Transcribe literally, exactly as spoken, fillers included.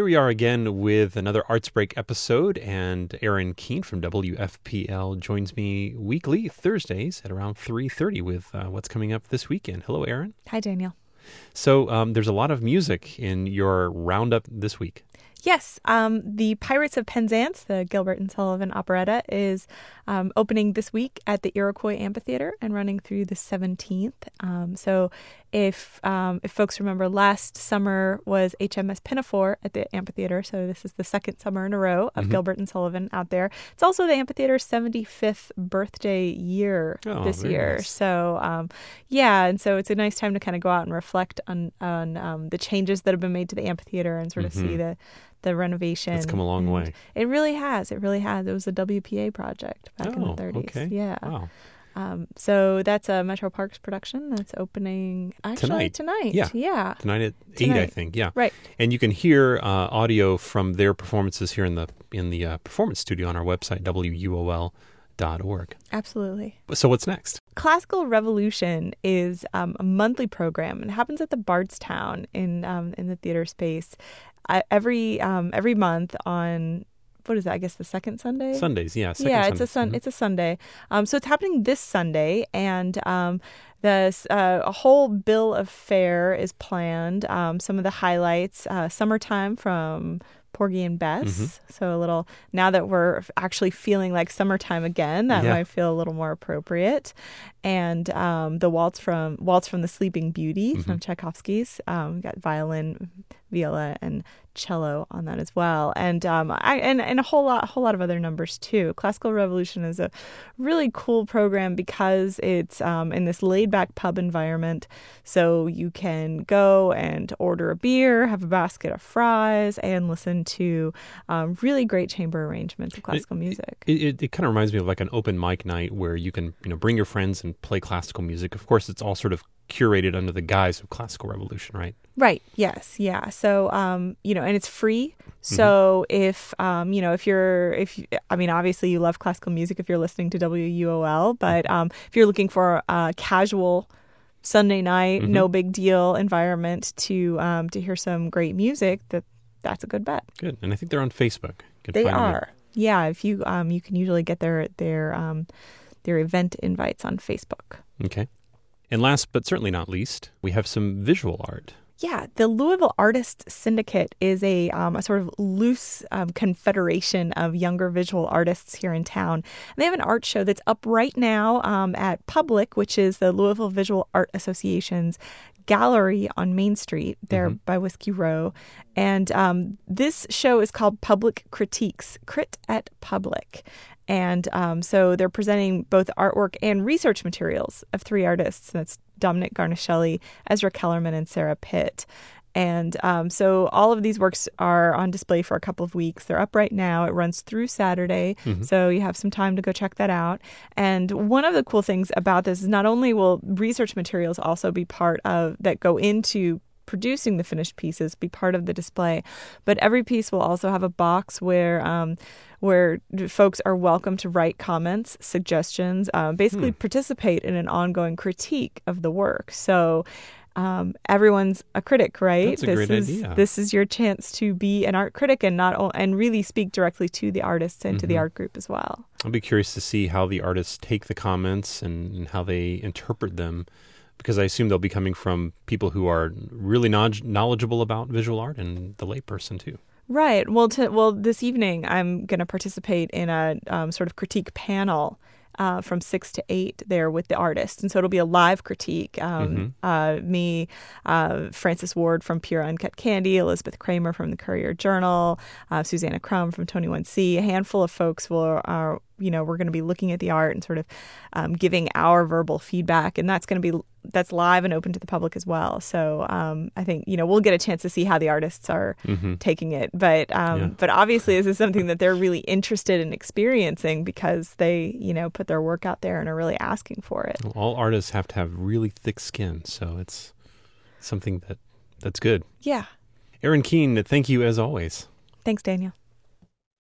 Here we are again with another Arts Break episode, and Aaron Keene from W F P L joins me weekly Thursdays at around three thirty with uh, what's coming up this weekend. Hello, Aaron. Hi, Daniel. So um, there's a lot of music in your roundup this week. Yes, um, the Pirates of Penzance, the Gilbert and Sullivan operetta, is um, opening this week at the Iroquois Amphitheater and running through the seventeenth. Um, so if um, if folks remember, last summer was H M S Pinafore at the amphitheater, so this is the second summer in a row of mm-hmm. Gilbert and Sullivan out there. It's also the amphitheater's seventy-fifth birthday year oh, this year. Nice. So um, yeah, and so it's a nice time to kind of go out and reflect on, on um, the changes that have been made to the amphitheater and sort of mm-hmm. see the the renovation. It's come a long and way. It really has. It really has. It was a W P A project back oh, in the thirties. Okay. Yeah. Wow. Um, so that's a Metro Parks production that's opening actually tonight. Tonight. Yeah. Yeah. Tonight at Tonight. eight, I think. Yeah. Right. And you can hear uh, audio from their performances here in the in the uh, performance studio on our website, W U O L dot org. Absolutely. So what's next? Classical Revolution is um, a monthly program. It happens at the Bardstown in um, in the theater space uh, every um, every month on. What is that? I guess the second Sunday? Sundays, yeah. Second yeah, Sunday. it's a sun. Mm-hmm. It's a Sunday. Um, so it's happening this Sunday, and um, the uh, a whole bill of fare is planned. Um, some of the highlights: uh, Summertime from Porgy and Bess. Mm-hmm. So a little, now that we're actually feeling like summertime again, that yeah. might feel a little more appropriate. And um, the waltz from Waltz from the Sleeping Beauty mm-hmm. from Tchaikovsky's. Um, we got violin, viola, and cello on that as well, and um, I, and and a whole lot, a whole lot of other numbers too. Classical Revolution is a really cool program because it's um, in this laid-back pub environment, so you can go and order a beer, have a basket of fries, and listen to um, really great chamber arrangements of classical it, music. It, it, it kind of reminds me of like an open mic night where you can you know bring your friends and play classical music. Of course, it's all sort of curated under the guise of Classical Revolution, right? Right. Yes. Yeah. So, um, you know, and it's free. So mm-hmm. if, um, you know, if you're, if, you, I mean, obviously you love classical music if you're listening to W U O L, but um, if you're looking for a casual Sunday night, mm-hmm. no big deal environment to um, to hear some great music, that that's a good bet. Good. And I think they're on Facebook. You can they find are. them yeah. If you, um, you can usually get their, their, um, their event invites on Facebook. Okay. And last but certainly not least, we have some visual art. Yeah, the Louisville Artist Syndicate is a, um, a sort of loose um, confederation of younger visual artists here in town. And they have an art show that's up right now um, at Public, which is the Louisville Visual Art Association's gallery on Main Street there mm-hmm. by Whiskey Row. And um, this show is called Public Critiques, Crit at Public. And um, so they're presenting both artwork and research materials of three artists. That's Dominic Garnaschelli, Ezra Kellerman, and Sarah Pitt. And um, so all of these works are on display for a couple of weeks. They're up right now. It runs through Saturday. Mm-hmm. So you have some time to go check that out. And one of the cool things about this is not only will research materials also be part of that go into producing the finished pieces, be part of the display, but every piece will also have a box where um, where folks are welcome to write comments, suggestions, uh, basically hmm. participate in an ongoing critique of the work. So um, everyone's a critic, right? That's a this great is, idea. This is your chance to be an art critic and not o- and really speak directly to the artists and mm-hmm. to the art group as well. I'll be curious to see how the artists take the comments and, and how they interpret them, because I assume they'll be coming from people who are really knowledgeable about visual art and the layperson too. Right. Well, to, well, this evening I'm going to participate in a um, sort of critique panel uh, from six to eight there with the artists, and so it'll be a live critique. Um, mm-hmm. uh, me, uh, Frances Ward from Pure Uncut Candy, Elizabeth Kramer from the Courier Journal, uh, Susanna Crum from Tony one C. A handful of folks will are. You know, we're going to be looking at the art and sort of um, giving our verbal feedback, and that's going to be that's live and open to the public as well. So um, I think you know we'll get a chance to see how the artists are mm-hmm. taking it, but um, yeah. but obviously this is something that they're really interested in experiencing because they you know put their work out there and are really asking for it. Well, all artists have to have really thick skin, so it's something that that's good. Yeah. Aaron Keene, thank you as always. Thanks, Daniel.